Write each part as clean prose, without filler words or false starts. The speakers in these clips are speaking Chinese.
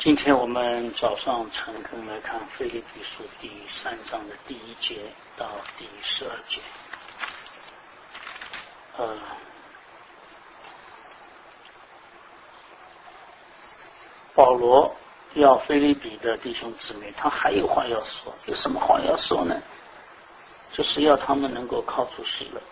今天我们早上诚恳来看腓立比书第3章的第1节到第12节。保罗要腓立比的弟兄姊妹，他还有话要说。有什么话要说呢？就是要他们能够靠主喜乐。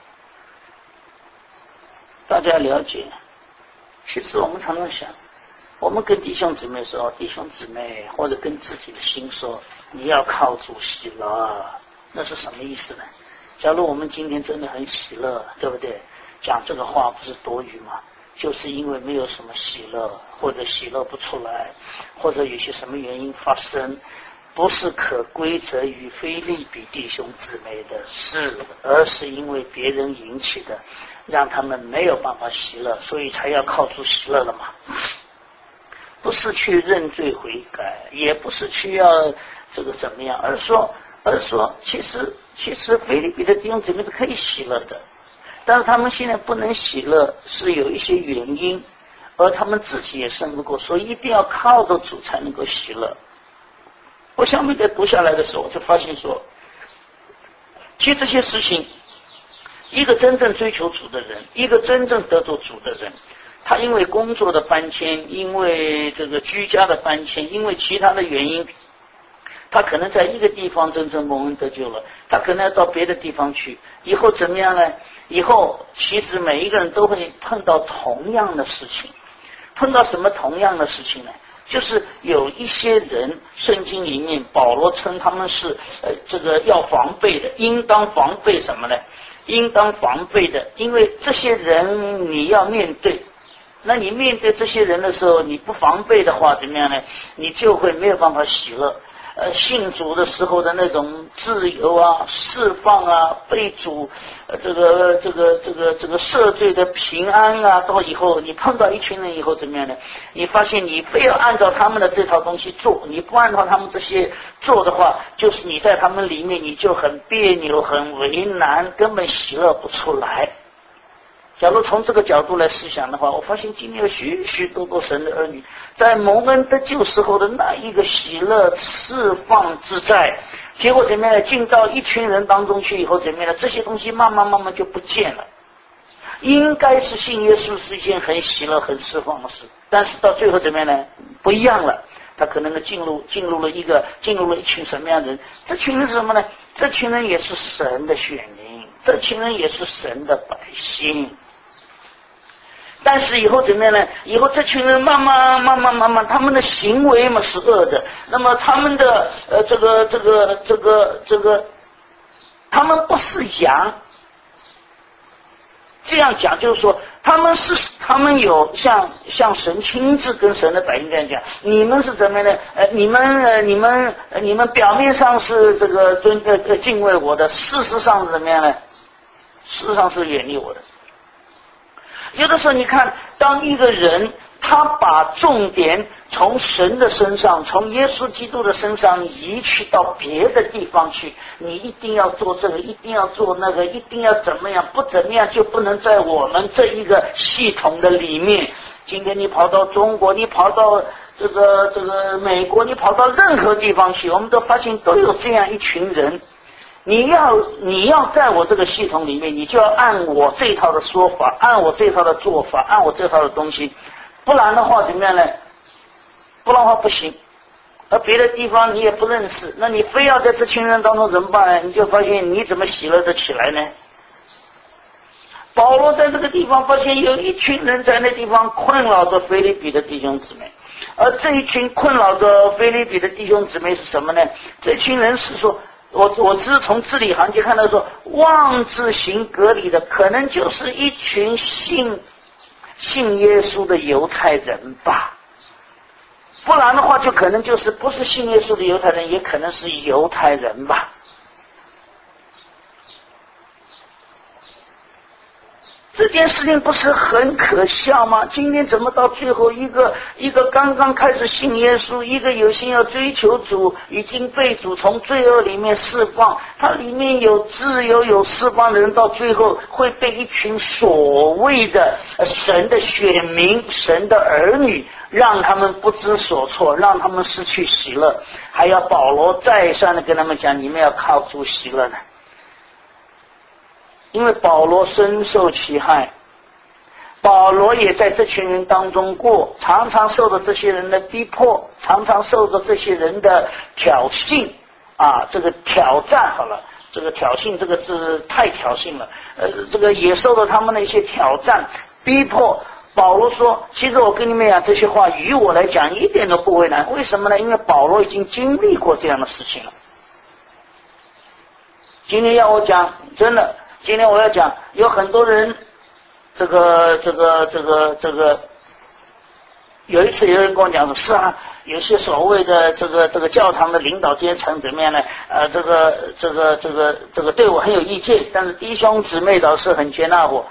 大家了解，其实我们常常想，我们跟弟兄姊妹说，弟兄姊妹，或者跟自己的心说，你要靠主喜乐，那是什么意思呢？假如我们今天真的很喜乐，对不对？讲这个话不是多余吗？就是因为没有什么喜乐，或者喜乐不出来，或者有些什么原因发生，不是可归责于腓立比弟兄姊妹的事，而是因为别人引起的，让他们没有办法喜乐，所以才要靠主喜乐了嘛。不是去认罪悔改，也不是去要这个怎么样，而是说其实腓立比的弟兄姊妹是可以喜乐的，但是他们现在不能喜乐，是有一些原因，而他们自己也胜不过，所以一定要靠着主才能够喜乐。我下面在读下来的时候，我就发现说，其实这些事情，一个真正追求主的人，一个真正得着主的人，他因为工作的搬迁，因为这个居家的搬迁，因为其他的原因，他可能在一个地方真正蒙恩得救了，他可能要到别的地方去，以后怎么样呢？以后其实每一个人都会碰到同样的事情。碰到什么同样的事情呢？就是有一些人，圣经里面保罗称他们是这个要防备的，应当防备什么呢？应当防备的，因为这些人你要面对，那你面对这些人的时候，你不防备的话怎么样呢？你就会没有办法喜乐。信主的时候的那种自由啊、释放啊、被主这个赦罪的平安啊，到以后你碰到一群人以后怎么样呢？你发现你非要按照他们的这套东西做，你不按照他们这些做的话，就是你在他们里面你就很别扭、很为难，根本喜乐不出来。假如从这个角度来思想的话，我发现今天有许许多多神的儿女在蒙恩得救时候的那一个喜乐释放自在，结果怎么样呢？进到一群人当中去以后怎么样呢？这些东西慢慢就不见了。应该是信耶稣是一件很喜乐很释放的事，但是到最后怎么样呢？不一样了。他可能进入了一群什么样的人？这群人是什么呢？这群人也是神的选民，这群人也是神的百姓。但是以后怎么样呢？以后这群人慢慢，他们的行为嘛是恶的，那么他们的他们不是羊。这样讲就是说，他们有像神亲自跟神的百姓这样讲，你们是怎么样呢？你们表面上是这个敬畏我的，事实上是怎么样呢？事实上是远离我的。有的时候你看，当一个人他把重点从神的身上，从耶稣基督的身上移去到别的地方去，你一定要做这个，一定要做那个，一定要怎么样，不怎么样就不能在我们这一个系统的里面。今天你跑到中国，你跑到这个美国，你跑到任何地方去，我们都发现都有这样一群人。你要在我这个系统里面，你就要按我这套的说法，按我这套的做法，按我这套的东西，不然的话怎么样呢？不然的话不行。而别的地方你也不认识，那你非要在这群人当中怎么办呢？你就发现你怎么喜乐得起来呢？保罗在这个地方发现有一群人在那地方困扰着腓立比的弟兄姊妹，而这一群困扰着腓立比的弟兄姊妹是什么呢？这群人是说，我只是从字里行间看到说，妄自行隔离的，可能就是一群信耶稣的犹太人吧。不然的话，就可能就是不是信耶稣的犹太人，也可能是犹太人吧。 这件事情不是很可笑吗？今天怎么到最后一个刚刚开始信耶稣，一个有心要追求主，已经被主从罪恶里面释放，他里面有自由有释放的人，到最后会被一群所谓的神的选民、神的儿女，让他们不知所措，让他们失去喜乐，还要保罗再三的跟他们讲，你们要靠主喜乐呢。因为保罗深受其害，保罗也在这群人当中过，常常受到这些人的逼迫，常常受到这些人的挑衅这个挑战好了，这个挑衅这个字太挑衅了，这个也受到他们的一些挑战逼迫。保罗说，其实我跟你们讲这些话，于我来讲一点都不为难。为什么呢？因为保罗已经经历过这样的事情了。今天要我讲，真的今天我要讲，有很多人，这个，有一次有人跟我讲说，是啊，有些所谓的这个教堂的领导阶层怎么样呢？这个对我很有意见，但是弟兄姊妹倒是很接纳我。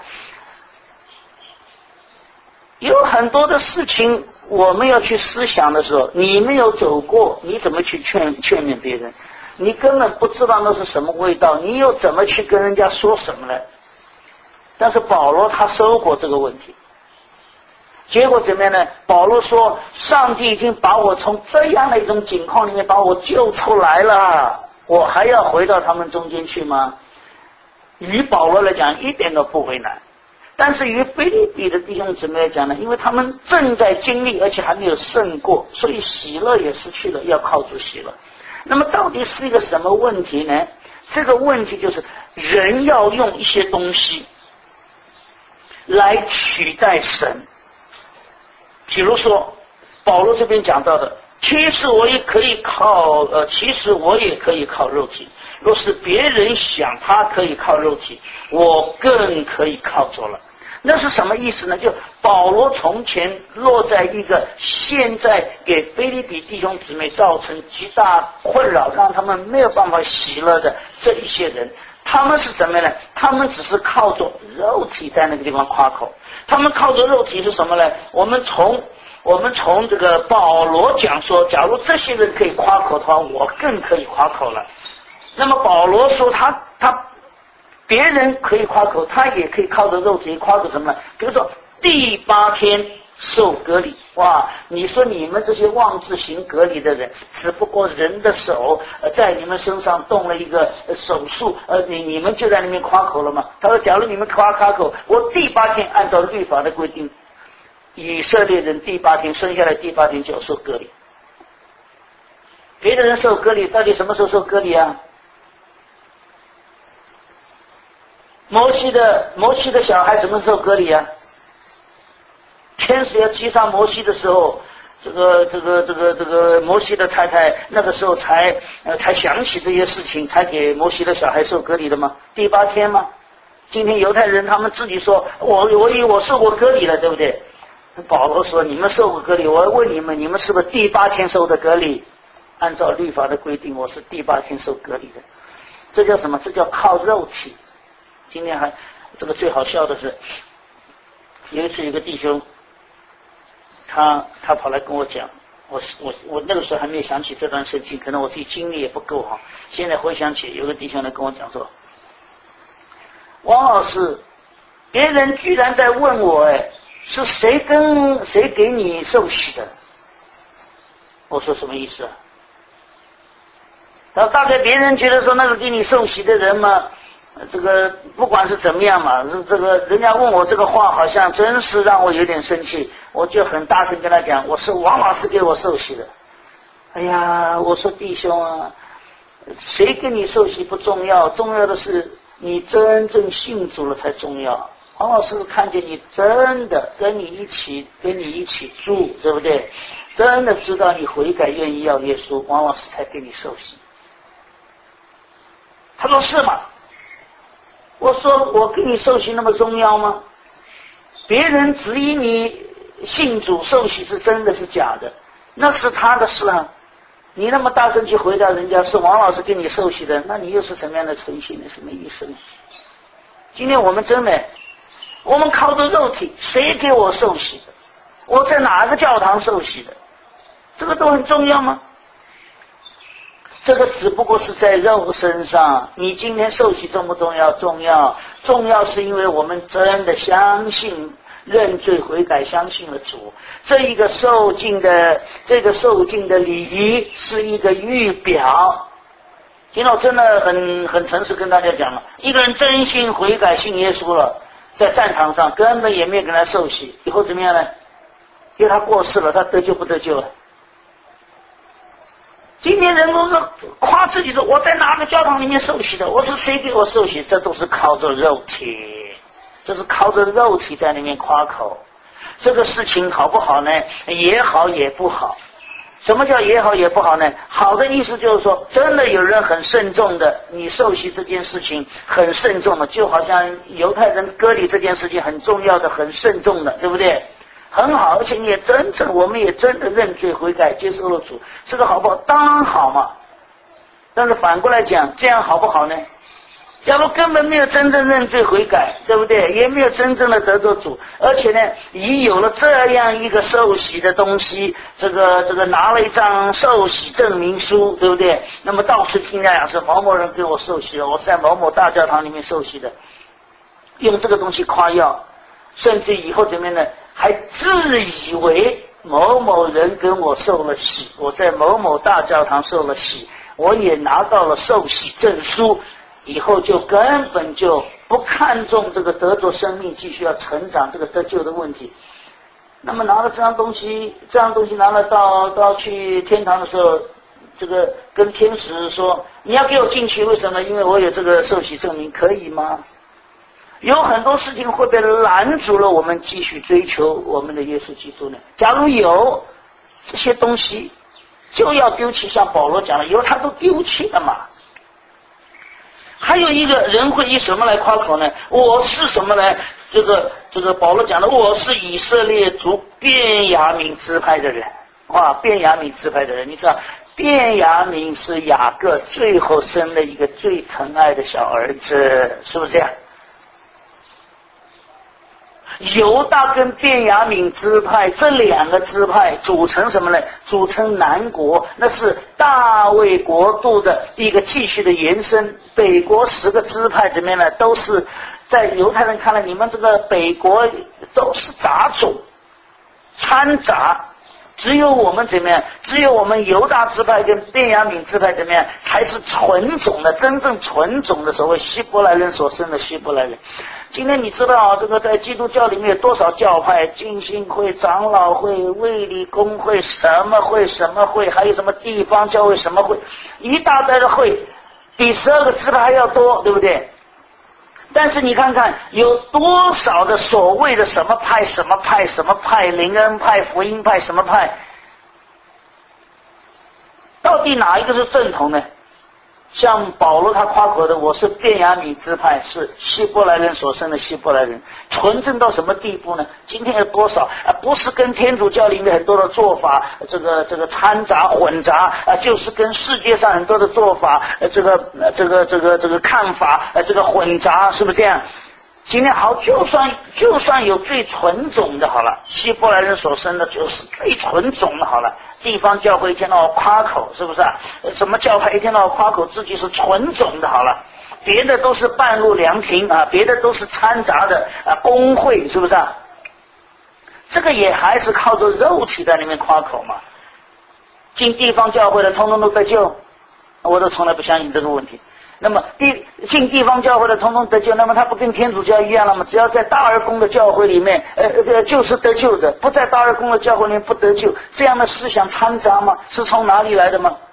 有很多的事情我们要去思想的时候，你没有走过，你怎么去劝勉别人？你根本不知道那是什么味道，你又怎么去跟人家说什么呢？但是保罗他收过这个问题，结果怎么样呢？保罗说，上帝已经把我从这样的一种境况里面把我救出来了，我还要回到他们中间去吗？于保罗来讲一点都不为难，但是于腓立比的弟兄姊妹来讲呢，因为他们正在经历，而且还没有胜过，所以喜乐也失去了，要靠主喜乐。那么到底是一个什么问题呢？这个问题就是人要用一些东西来取代神。比如说保罗这边讲到的，其实我也可以靠肉体，若是别人想他可以靠肉体，我更可以靠着了。那是什么意思呢？就保罗从前落在一个现在给腓立比弟兄姊妹造成极大困扰，让他们没有办法喜乐的这一些人，他们是怎么呢？他们只是靠着肉体在那个地方夸口。他们靠着肉体是什么呢？我们从这个保罗讲说，假如这些人可以夸口的话，我更可以夸口了。那么保罗说他别人可以夸口，他也可以靠着肉体夸口什么呢？比如说第8天受割礼，哇！你说你们这些妄自行割礼的人，只不过人的手在你们身上动了一个手术，你们就在那边夸口了吗？他说，假如你们夸口，我第8天按照律法的规定，以色列人第8天生下来第8天就要受割礼。别的人受割礼，到底什么时候受割礼啊？摩西的小孩什么时候割礼啊？天使要击杀摩西的时候，这个摩西的太太那个时候才想起这些事情，才给摩西的小孩受割礼的吗？第8天吗？今天犹太人他们自己说，我受过割礼了，对不对？保罗说，你们受过割礼，我问你们是不是第8天受的割礼？按照律法的规定，我是第8天受割礼的。这叫什么？这叫靠肉体。今天还这个最好笑的是，有一次有个弟兄，他跑来跟我讲，我那个时候还没有想起这段圣经，可能我自己经历也不够哈。现在回想起，有个弟兄来跟我讲说，王老师，别人居然在问我，是谁给你受洗的？我说什么意思啊？他大概别人觉得说那个给你受洗的人嘛，这个不管是怎么样嘛，这个人家问我这个话，好像真是让我有点生气，我就很大声跟他讲，我是王老师给我受洗的。哎呀，我说弟兄啊，谁给你受洗不重要，重要的是你真正信主了才重要。王老师看见你真的跟你一起住，对不对？真的知道你悔改愿意要耶稣，王老师才给你受洗。他说是吗？我说我给你受洗那么重要吗？别人质疑你信主受洗是真的是假的，那是他的事啊。你那么大声去回答人家是王老师给你受洗的，那你又是什么样的诚信呢？什么意思呢？今天我们真的我们靠着肉体，谁给我受洗的？我在哪个教堂受洗的？这个都很重要吗？这个只不过是在肉身上。你今天受洗重不重要？重要。重要是因为我们真的相信认罪悔改，相信了主。这一个受尽的礼仪是一个预表。今天我真的很诚实跟大家讲了，一个人真心悔改信耶稣了，在战场上根本也没有跟他受洗，以后怎么样呢？因为他过世了，他得救不得救了？今天人都是夸自己说我在哪个教堂里面受洗的，我是谁给我受洗？这都是靠着肉体，这是靠着肉体在里面夸口。这个事情好不好呢？也好也不好。什么叫也好也不好呢？好的意思就是说，真的有人很慎重的，你受洗这件事情很慎重的，就好像犹太人割礼这件事情很重要的，很慎重的，对不对？很好，而且我们也真的认罪悔改，接受了主，这个好不好？当然好嘛。但是反过来讲，这样好不好呢？假如根本没有真正认罪悔改，对不对？也没有真正的得着主，而且呢，已有了这样一个受洗的东西，这个拿了一张受洗证明书，对不对？那么到处听人家讲是某某人给我受洗了，我是在某某大教堂里面受洗的，用这个东西夸耀，甚至以后怎么样呢？还自以为某某人跟我受了洗，我在某某大教堂受了洗，我也拿到了受洗证书，以后就根本就不看重这个得着生命继续要成长这个得救的问题。那么拿了这样东西拿了到去天堂的时候，这个跟天使说你要给我进去，为什么？因为我有这个受洗证明，可以吗？有很多事情会被拦住了我们继续追求我们的耶稣基督呢。假如有这些东西就要丢弃，像保罗讲的，以后他都丢弃了嘛。还有一个人会以什么来夸口呢？我是什么呢？这个保罗讲的，我是以色列族便雅悯支派的人。哇，便雅悯支派的人，你知道便雅悯是雅各最后生的一个最疼爱的小儿子，是不是这样？犹大跟便雅悯支派这两个支派组成什么呢？组成南国，那是大卫国度的一个继续的延伸。北国10个支派里面呢，都是在犹太人看来，你们这个北国都是杂种掺杂，只有我们怎么样？只有我们犹大支派跟便雅悯支派怎么样？才是纯种的，真正纯种的所谓希伯来人所生的希伯来人。今天你知道这个在基督教里面有多少教派？浸信会、长老会、卫理公会、什么会，还有什么地方教会什么会，一大堆的会，比12个支派还要多，对不对？但是你看看有多少的所谓的什么派，灵恩派、福音派什么派，到底哪一个是正统呢？像保罗他夸口的，我是便雅悯支派，是希伯来人所生的希伯来人，纯正到什么地步呢？今天有多少不是跟天主教里面很多的做法这个掺杂混杂就是跟世界上很多的做法这个看法这个混杂，是不是这样？今天好，就算有最纯种的好了，希伯来人所生的就是最纯种的好了。地方教会一天到晚夸口，是不是啊？什么教派一天到晚夸口自己是纯种的好了，别的都是半路凉亭别的都是掺杂的公会，是不是啊？这个也还是靠着肉体在里面夸口嘛。进地方教会的通通都得救，我都从来不相信这个问题。那么进地方教会的通通得救，那么他不跟天主教一样了吗？只要在大而公的教会里面就是得救的，不在大而公的教会里面不得救，这样的思想掺杂吗？是从哪里来的吗？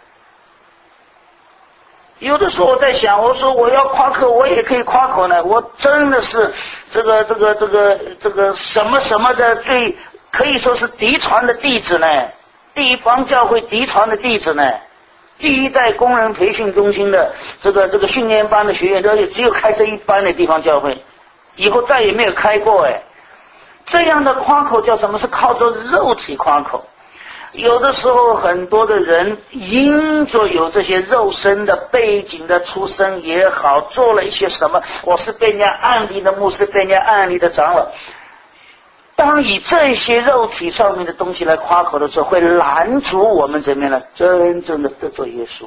有的时候我在想，我说我要夸口，我也可以夸口呢，我真的是这个什么的最可以说是嫡传的弟子呢，地方教会嫡传的弟子呢，第一代工人培训中心的这个训练班的学员，只有开这一班的地方教会，以后再也没有开过这样的夸口叫什么？是靠着肉体夸口。 有的时候很多的人因着有这些肉身的背景的出身也好，做了一些什么，我是被人家暗地的牧师，被人家暗地的长老，当以这些肉体上面的东西来夸口的时候，会拦阻我们怎么样呢？真正的得罪耶稣。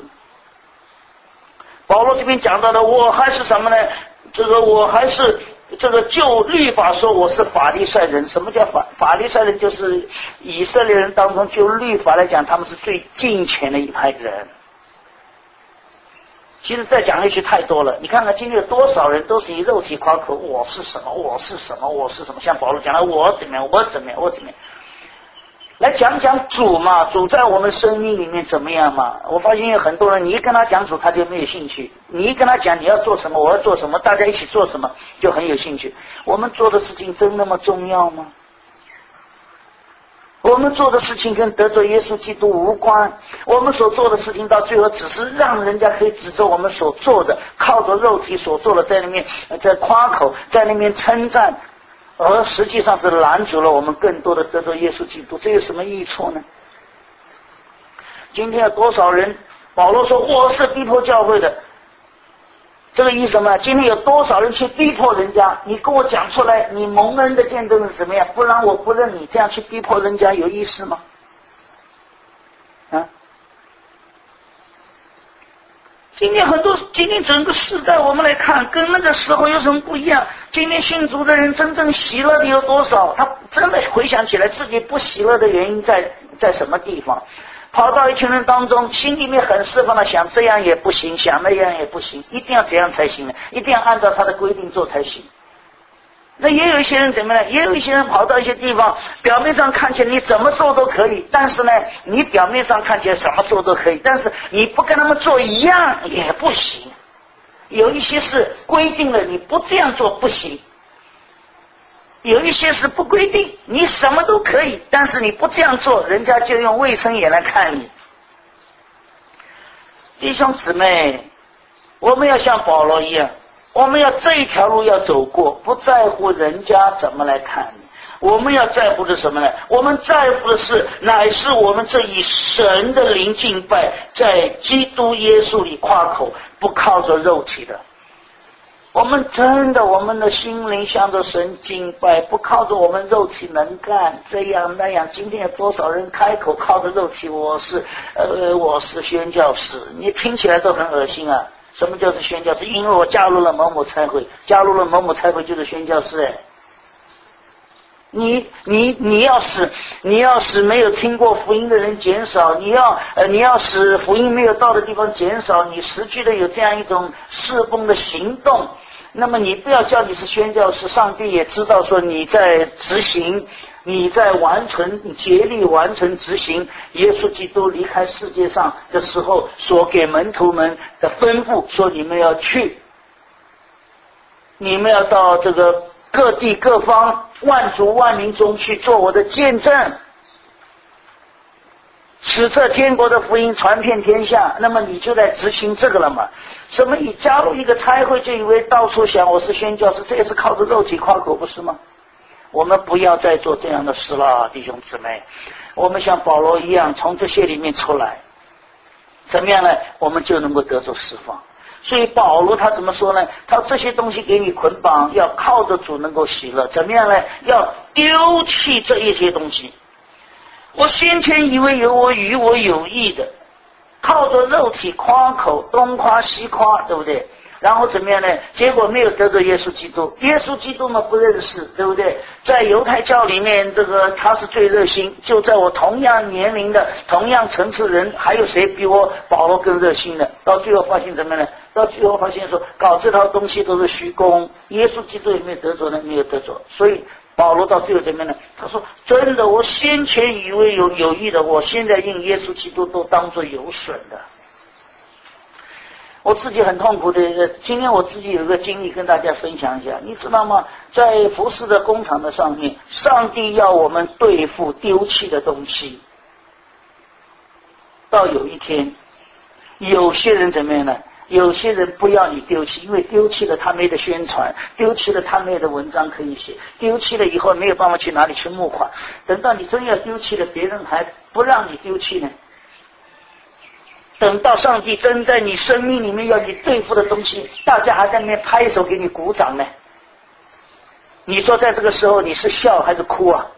保罗这边讲到的，我还是什么呢？我还是就律法说我是法利赛人。什么叫法利赛人？就是以色列人当中就律法来讲，他们是最敬虔的一派人。其实再讲下去太多了，你看看今天有多少人都是以肉体夸口，我是什么，我是什么，我是什么。像保罗讲的，我怎么样，我怎么样，我怎么样。来讲讲主嘛，主在我们生命里面怎么样嘛？我发现有很多人，你一跟他讲主，他就没有兴趣；你一跟他讲你要做什么，我要做什么，大家一起做什么，就很有兴趣。我们做的事情真那么重要吗？我们做的事情跟得罪耶稣基督无关，我们所做的事情到最后只是让人家可以指着我们所做的，靠着肉体所做的在那边在夸口，在那边称赞，而实际上是拦阻了我们更多的得罪耶稣基督。这有什么益处呢？今天有多少人，保罗说我是逼迫教会的，这个意思呢？今天有多少人去逼迫人家？你跟我讲出来，你蒙恩的见证是怎么样？不然我不认你，这样去逼迫人家有意思吗？啊！今天整个时代我们来看，跟那个时候有什么不一样？今天信主的人真正喜乐的有多少？他真的回想起来自己不喜乐的原因在什么地方？跑到一群人当中，心里面很释放的想这样也不行，想那样也不行，一定要这样才行呢，一定要按照他的规定做才行。那也有一些人怎么呢？也有一些人跑到一些地方，表面上看起来你怎么做都可以，但是呢，你表面上看起来什么做都可以，但是你不跟他们做一样也不行。有一些是规定了你不这样做不行，有一些是不规定，你什么都可以，但是你不这样做，人家就用卫生眼来看你。弟兄姊妹，我们要像保罗一样，我们要这一条路要走过，不在乎人家怎么来看你。我们要在乎的什么呢？我们在乎的是，乃是我们这以神的灵敬拜，在基督耶稣里夸口，不靠着肉体的。我们真的，我们的心灵向着神敬拜，不靠着我们肉体能干这样那样。今天有多少人开口靠着肉体，我是宣教士，你听起来都很恶心啊。什么叫是宣教士？因为我加入了某某差会，加入了某某差会就是宣教士。你要使没有听过福音的人减少，你要使福音没有到的地方减少，你实际的有这样一种侍奉的行动，那么你不要叫你是宣教士，上帝也知道说你在执行，你在完成，竭力完成执行耶稣基督离开世界上的时候所给门徒们的吩咐，说你们要去，你们要到这个各地各方万族万民中去做我的见证，使这天国的福音传遍天下。那么你就在执行这个了嘛？什么你加入一个差会就以为到处想我是宣教士，这也是靠着肉体夸口，不是吗？我们不要再做这样的事了，弟兄姊妹。我们像保罗一样从这些里面出来，怎么样呢？我们就能够得着释放。所以保罗他怎么说呢？他这些东西给你捆绑，要靠着主能够喜乐。怎么样呢？要丢弃这一些东西。我先前以为与我有益的，靠着肉体夸口，东夸西夸，对不对？然后怎么样呢？结果没有得罪耶稣基督，耶稣基督嘛不认识，对不对？在犹太教里面，他是最热心，就在我同样年龄的同样层次人，还有谁比我保罗更热心的？到最后发现怎么样呢？到最后发现说搞这套东西都是虚功，耶稣基督有没有得着呢？没有得着。所以保罗到最后怎么样呢？他说真的，我先前以为有益的，我现在因耶稣基督都当作有损的。我自己很痛苦的，今天我自己有一个经历跟大家分享一下。你知道吗？在服事的工厂的上面，上帝要我们对付丢弃的东西。到有一天，有些人怎么样呢？ 有些人不要你丢弃，因为丢弃了他没得宣传，丢弃了他没得文章可以写，丢弃了以后没有办法去哪里去募款，等到你真要丢弃了，别人还不让你丢弃呢。等到上帝真在你生命里面要你对付的东西，大家还在那边拍手给你鼓掌呢。你说在这个时候你是笑还是哭啊？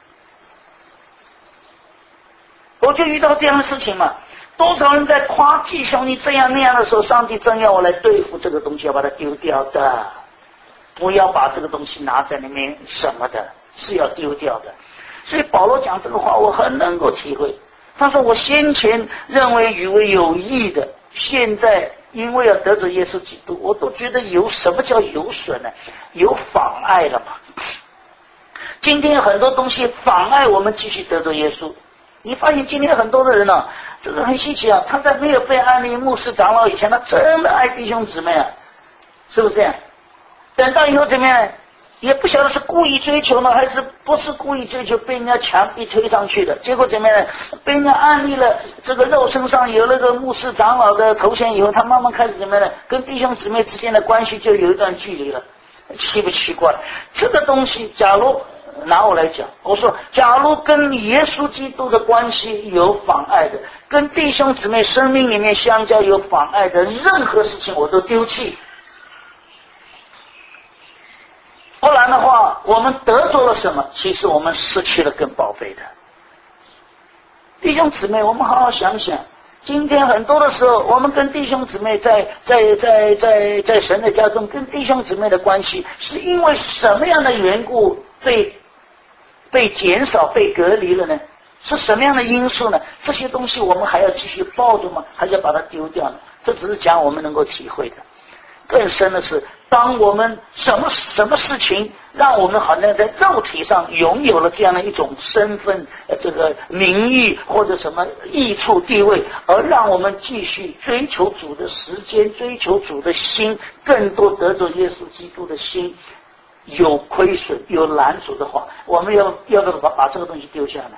我就遇到这样的事情嘛，多少人在夸弟兄你这样那样的时候，上帝真要我来对付这个东西，要把它丢掉的，不要把这个东西拿在那边什么的，是要丢掉的。所以保罗讲这个话我很能够体会，他说我先前认为以为有益的，现在因为要得罪耶稣基督，我都觉得有什么叫有损呢？有妨碍了嘛。今天很多东西妨碍我们继续得罪耶稣。你发现今天很多的人啊，这个很稀奇啊，他在没有被安利牧师长老以前，他真的爱弟兄姊妹啊，是不是这样？等到以后怎么样，也不晓得是故意追求呢，还是不是故意追求，被人家强逼推上去的，结果怎么样，被人家安利了这个肉身上有那个牧师长老的头衔以后，他慢慢开始怎么样呢，跟弟兄姊妹之间的关系就有一段距离了。奇不奇怪？这个东西假如拿我来讲，我说假如跟耶稣基督的关系有妨碍的，跟弟兄姊妹生命里面相交有妨碍的任何事情我都丢弃，不然的话我们得着了什么？其实我们失去了更宝贝的。弟兄姊妹，我们好好想想，今天很多的时候我们跟弟兄姊妹在神的家中，跟弟兄姊妹的关系是因为什么样的缘故被减少被隔离了呢？是什么样的因素呢？这些东西我们还要继续抱着吗？还要把它丢掉呢？这只是讲我们能够体会的。更深的是，当我们什么事情让我们好像在肉体上拥有了这样的一种身份，这个名誉或者什么益处地位，而让我们继续追求主的时间，追求主的心，更多得着耶稣基督的心，有亏损有拦阻的话，我们要不要把这个东西丢下呢？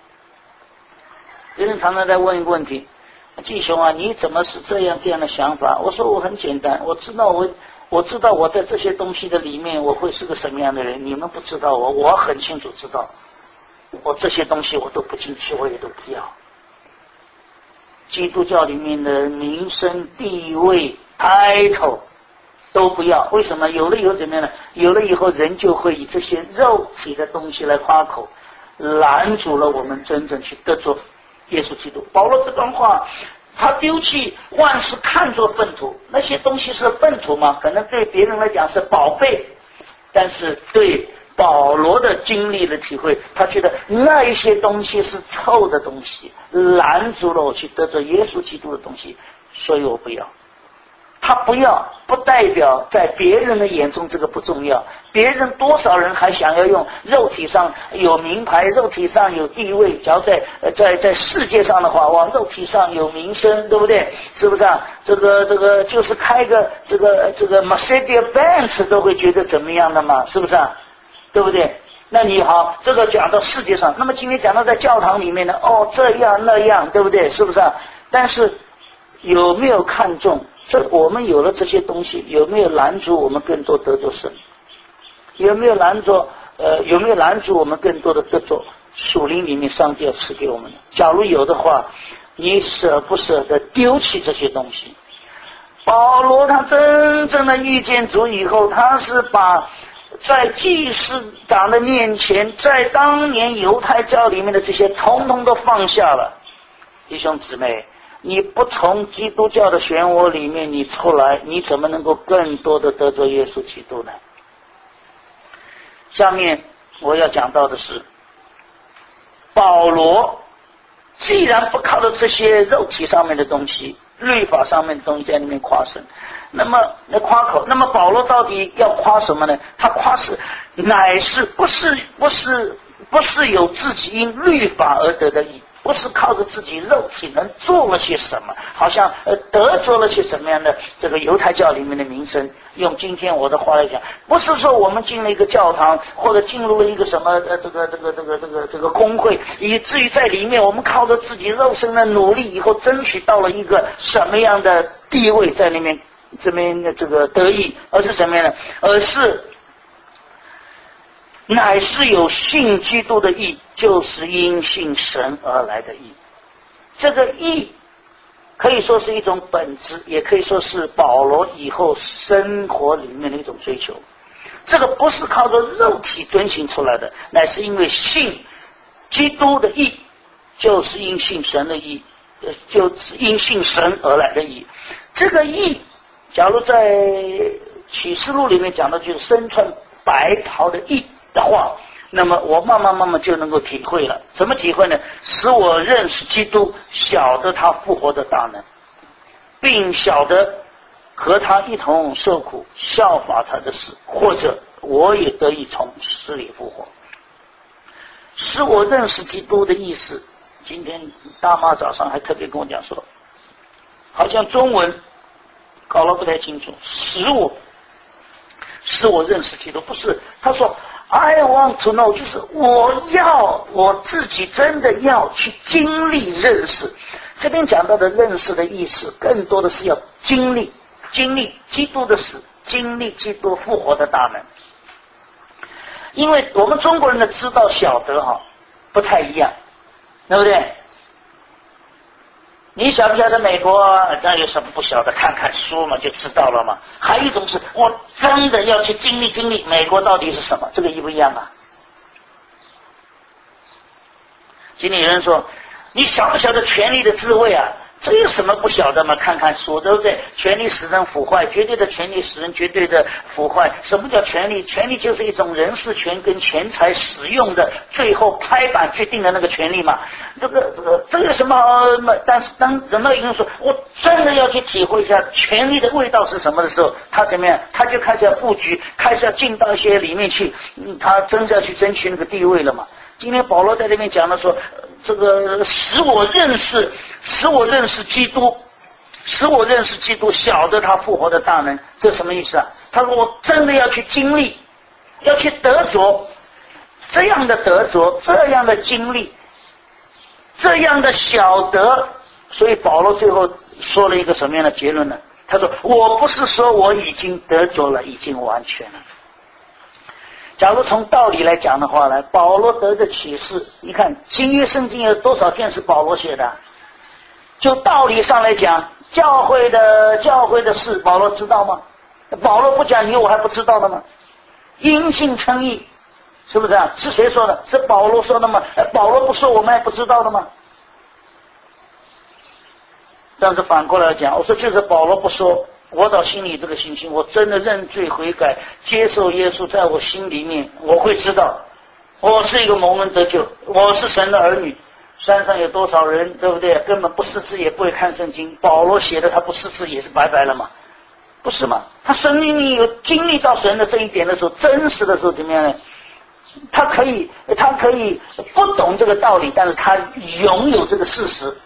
有人常常在问一个问题，弟兄啊，你怎么是这样的想法？我说我很简单，我知道我在这些东西的里面我会是个什么样的人，你们不知道我很清楚知道，我这些东西我都不进去，我也都不要。基督教里面的名声地位 title 都不要，为什么？有了以后怎么样呢？有了以后人就会以这些肉体的东西来夸口，拦阻了我们真正去得着耶稣基督。保罗这段话，他丢弃万事看作粪土，那些东西是粪土吗？可能对别人来讲是宝贝，但是对保罗的经历的体会，他觉得那一些东西是臭的东西，拦阻了我去得着耶稣基督的东西，所以我不要。他不要不代表在别人的眼中这个不重要，别人多少人还想要用肉体上有名牌，肉体上有地位，只要在世界上的话，哇，肉体上有名声，对不对？是不是啊？这个就是开个这个 Mercedes-Benz 都会觉得怎么样的嘛，是不是啊？对不对？那你好，这个讲到世界上，那么今天讲到在教堂里面呢，哦，这样那样，对不对？是不是啊？但是有没有看重我们有了这些东西，有没有拦阻我们更多得着神？有没有拦阻我们更多的得着属灵里面上帝要赐给我们的？假如有的话，你舍不舍得丢弃这些东西？保罗他真正的遇见主以后，他是把在祭司长的面前，在当年犹太教里面的这些统统都放下了。弟兄姊妹，你不从基督教的漩涡里面你出来，你怎么能够更多的得着耶稣基督呢？下面我要讲到的是，保罗既然不靠着这些肉体上面的东西，律法上面的东西在里面夸神，那么夸口，那么保罗到底要夸什么呢？他夸是乃是不是有自己因律法而得的义， 不是靠着自己肉体能做了些什么，好像得着了些什么样的这个犹太教里面的名声。用今天我的话来讲，不是说我们进了一个教堂或者进入了一个什么这个工会，以至于在里面我们靠着自己肉身的努力以后争取到了一个什么样的地位在里面这边的这个得意，而是什么样的？而是乃是有信基督的义，就是因信神而来的义。这个义可以说是一种本质，也可以说是保罗以后生活里面的一种追求。这个不是靠着肉体遵行出来的，乃是因为信基督的义，就是因信神的义，就是因信神而来的义。这个义假如在启示录里面讲的就是身穿白袍的义的话，那么我慢慢就能够体会了。怎么体会呢？使我认识基督，晓得他复活的大能，并晓得和他一同受苦，效法他的死，或者我也得以从死里复活。使我认识基督的意思，今天大妈早上还特别跟我讲说，好像中文搞了不太清楚，使我认识基督，不是他说I want to know， 就是我自己真的要去经历认识。这边讲到的认识的意思，更多的是要经历基督的死，经历基督复活的大能。因为我们中国人的知道晓得不太一样，对不对？你晓不晓得美国那有什么不晓得？看看书嘛就知道了嘛。还有一种是我真的要去经历美国到底是什么，这个一不一样啊？今天有人说你晓不晓得权力的滋味啊？这有什么不晓得吗？看看书，对不对？权力使人腐坏，绝对的权力使人绝对的腐坏。什么叫权力？权力就是一种人事权跟钱财使用的最后拍板决定的那个权力嘛。这个有什么？但是当人到一个人说我真的要去体会一下权力的味道是什么的时候，他怎么样？他就开始要布局，开始要进到一些里面去，他真是要去争取那个地位了嘛。今天保罗在这边讲了说，这个使我认识基督，晓得他复活的大能，这什么意思啊？他说我真的要去经历，要去得着这样的得着，这样的经历，这样的晓得。所以保罗最后说了一个什么样的结论呢？他说我不是说我已经得着了，已经完全了。假如从道理来讲的话呢，保罗得的启示，你看新约圣经有多少卷是保罗写的？就道理上来讲，教会的事保罗知道吗？保罗不讲，你我还不知道的吗？因信称义，是不是啊？是谁说的？是保罗说的吗？保罗不说，我们还不知道的吗？但是反过来讲，我说就是保罗不说，我到心里这个信心，我真的认罪悔改，接受耶稣在我心里面，我会知道我是一个蒙恩得救，我是神的儿女。山上有多少人，对不对？根本不识字也不会看圣经，保罗写的他不识字也是白白了嘛，不是吗？他生命里有经历到神的这一点的时候，真实的时候怎么样呢？他可以不懂这个道理，但是他拥有这个事实。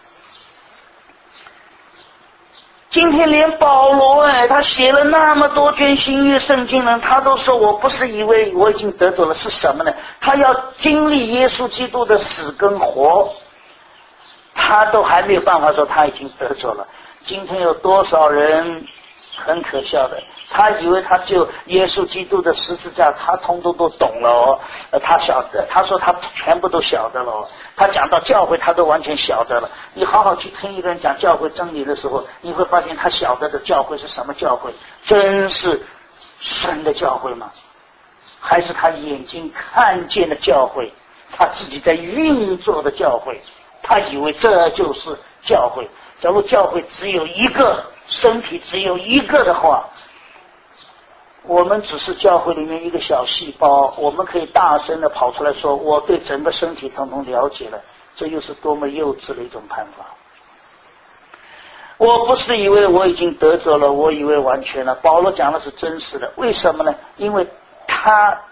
今天连保罗他写了那么多卷新约圣经呢，他都说我不是以为我已经得着了，是什么呢？他要经历耶稣基督的死跟活，他都还没有办法说他已经得着了。今天有多少人很可笑的，他以为他就耶稣基督的十字架他通通都懂了他晓得，他说他全部都晓得了他讲到教会他都完全晓得了。你好好去听一个人讲教会真理的时候，你会发现他晓得的教会是什么教会？真是神的教会吗？还是他眼睛看见的教会，他自己在运作的教会？他以为这就是教会。假如教会只有一个，身体只有一个的话，我们只是教会里面一个小细胞，我们可以大声的跑出来说我对整个身体统统了解了，这又是多么幼稚的一种看法。我不是以为我已经得着了，我以为完全了。保罗讲的是真实的，为什么呢？因为他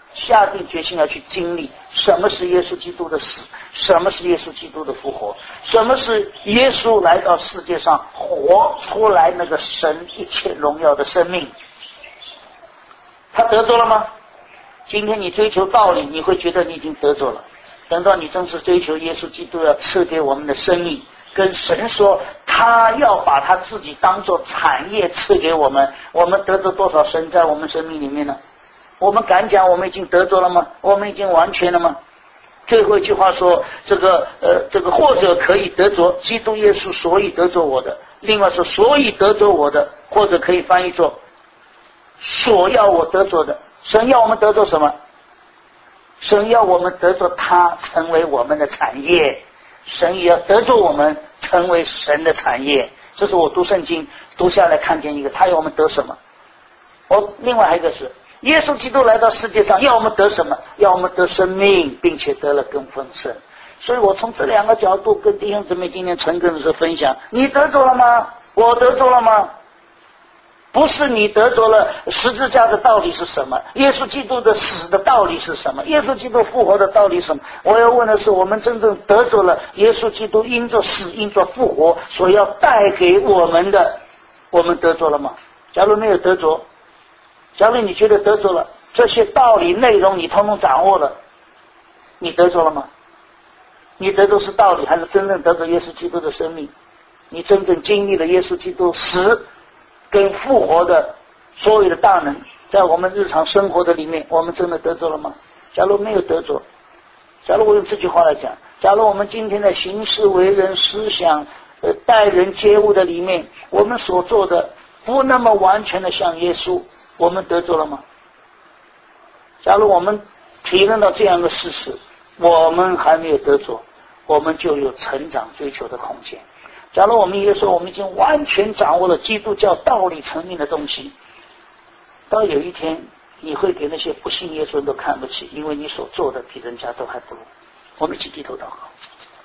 下定决心要去经历什么是耶稣基督的死，什么是耶稣基督的复活，什么是耶稣来到世界上活出来那个神一切荣耀的生命。他得着了吗？今天你追求道理，你会觉得你已经得着了。等到你正式追求耶稣基督要赐给我们的生命，跟神说他要把他自己当作产业赐给我们，我们得着多少神在我们生命里面呢？我们敢讲我们已经得着了吗？我们已经完全了吗？最后一句话说这个或者可以得着基督耶稣所以得着我的，另外说所以得着我的，或者可以翻译作所要我得着的。神要我们得着什么？神要我们得着他成为我们的产业，神也要得着我们成为神的产业。这是我读圣经读下来看见一个，他要我们得什么。另外还有一个是耶稣基督来到世界上要我们得什么？要我们得生命，并且得了更丰盛。所以我从这两个角度跟弟兄姊妹今天诚恳的时候分享，你得着了吗？我得着了吗？不是你得着了十字架的道理是什么，耶稣基督的死的道理是什么，耶稣基督复活的道理是什么。我要问的是，我们真正得着了耶稣基督因着死因着复活所要带给我们的，我们得着了吗？假如没有得着，假如你觉得得着了这些道理内容你统统掌握了，你得着了吗？你得着是道理，还是真正得着耶稣基督的生命？你真正经历了耶稣基督死跟复活的所有的大能，在我们日常生活的里面，我们真的得着了吗？假如没有得着，假如我用这句话来讲，假如我们今天的行事为人思想待人接物的里面，我们所做的不那么完全的像耶稣，我们得着了吗？假如我们体认到这样的事实，我们还没有得着，我们就有成长追求的空间。假如我们也说我们已经完全掌握了基督教道理层面的东西，到有一天你会给那些不信耶稣人都看不起，因为你所做的比人家都还不如。我们一起低头祷告。